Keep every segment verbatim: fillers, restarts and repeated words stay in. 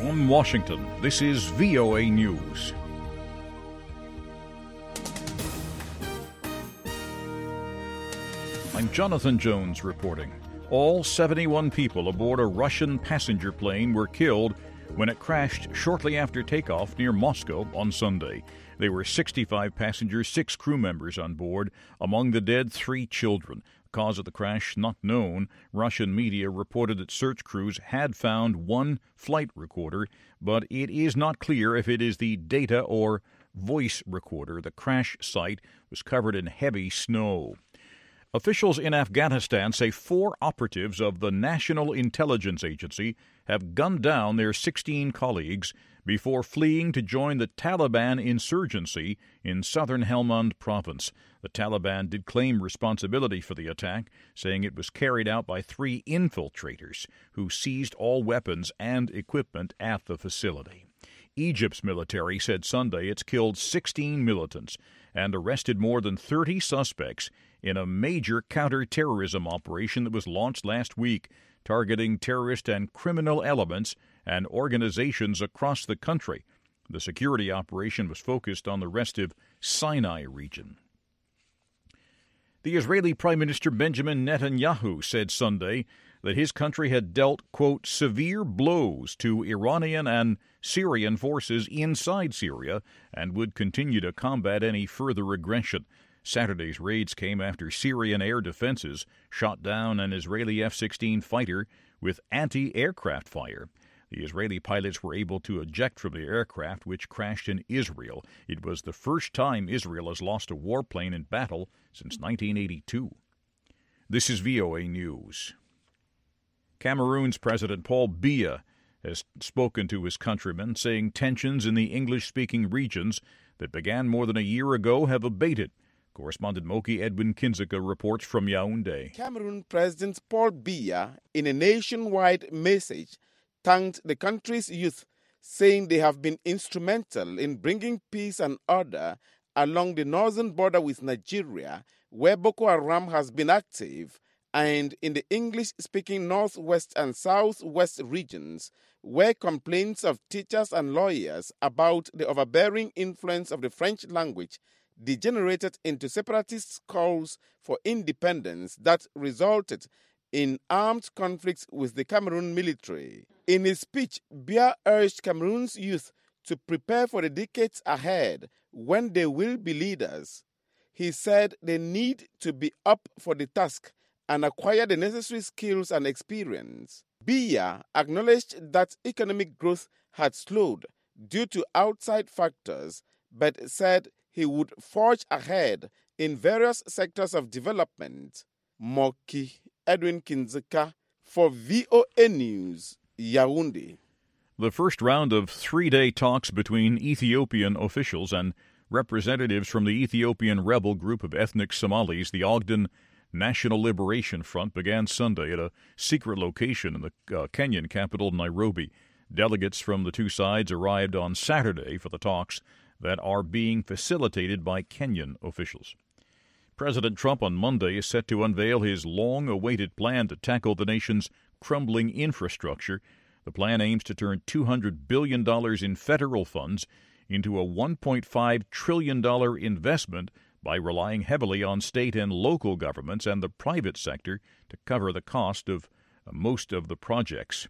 From Washington, this is V O A News. I'm Jonathan Jones reporting. All seventy-one people aboard a Russian passenger plane were killed when it crashed shortly after takeoff near Moscow on Sunday. There were sixty-five passengers, six crew members on board. Among the dead, three children. The cause of the crash not known. Russian media reported that search crews had found one flight recorder, but it is not clear if it is the data or voice recorder. The crash site was covered in heavy snow. Officials in Afghanistan say four operatives of the National Intelligence Agency have gunned down their sixteen colleagues before fleeing to join the Taliban insurgency in southern Helmand province. The Taliban did claim responsibility for the attack, saying it was carried out by three infiltrators who seized all weapons and equipment at the facility. Egypt's military said Sunday it's killed sixteen militants and arrested more than thirty suspects in a major counter-terrorism operation that was launched last week, targeting terrorist and criminal elements and organizations across the country. The security operation was focused on the restive Sinai region. The Israeli Prime Minister Benjamin Netanyahu said Sunday that his country had dealt, quote, severe blows to Iranian and Syrian forces inside Syria and would continue to combat any further aggression. Saturday's raids came after Syrian air defenses shot down an Israeli F sixteen fighter with anti-aircraft fire. The Israeli pilots were able to eject from the aircraft, which crashed in Israel. It was the first time Israel has lost a warplane in battle since nineteen eighty-two. This is V O A News. Cameroon's President Paul Biya has spoken to his countrymen, saying tensions in the English-speaking regions that began more than a year ago have abated. Correspondent Moki Edwin Kinzeka reports from Yaoundé. Cameroon President Paul Biya, in a nationwide message, thanked the country's youth, saying they have been instrumental in bringing peace and order along the northern border with Nigeria, where Boko Haram has been active, and in the English-speaking northwest and southwest regions, where complaints of teachers and lawyers about the overbearing influence of the French language degenerated into separatist calls for independence that resulted in armed conflicts with the Cameroon military. In his speech, Biya urged Cameroon's youth to prepare for the decades ahead when they will be leaders. He said they need to be up for the task and acquire the necessary skills and experience. Biya acknowledged that economic growth had slowed due to outside factors, but said he would forge ahead in various sectors of development. Moki Edwin Kinzeka for V O A News, Yaoundé. The first round of three-day talks between Ethiopian officials and representatives from the Ethiopian rebel group of ethnic Somalis, the Ogden National Liberation Front, began Sunday at a secret location in the uh, Kenyan capital, Nairobi. Delegates from the two sides arrived on Saturday for the talks that are being facilitated by Kenyan officials. President Trump on Monday is set to unveil his long-awaited plan to tackle the nation's crumbling infrastructure. The plan aims to turn two hundred billion dollars in federal funds into a one point five trillion dollars investment by relying heavily on state and local governments and the private sector to cover the cost of most of the projects.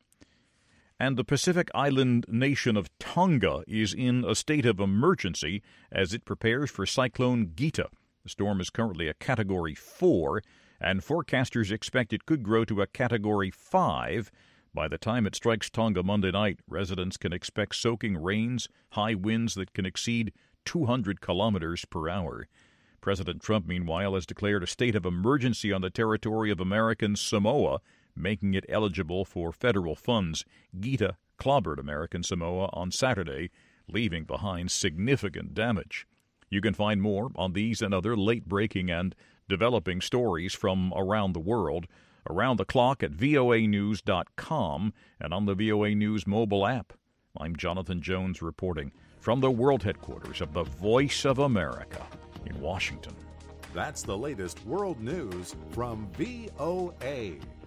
And the Pacific island nation of Tonga is in a state of emergency as it prepares for Cyclone Gita. The storm is currently a Category four, and forecasters expect it could grow to a Category five. By the time it strikes Tonga Monday night, residents can expect soaking rains, high winds that can exceed two hundred kilometers per hour. President Trump, meanwhile, has declared a state of emergency on the territory of American Samoa, making it eligible for federal funds. Gita clobbered American Samoa on Saturday, leaving behind significant damage. You can find more on these and other late-breaking and developing stories from around the world around the clock at V O A news dot com and on the V O A News mobile app. I'm Jonathan Jones reporting from the world headquarters of the Voice of America in Washington. That's the latest world news from V O A.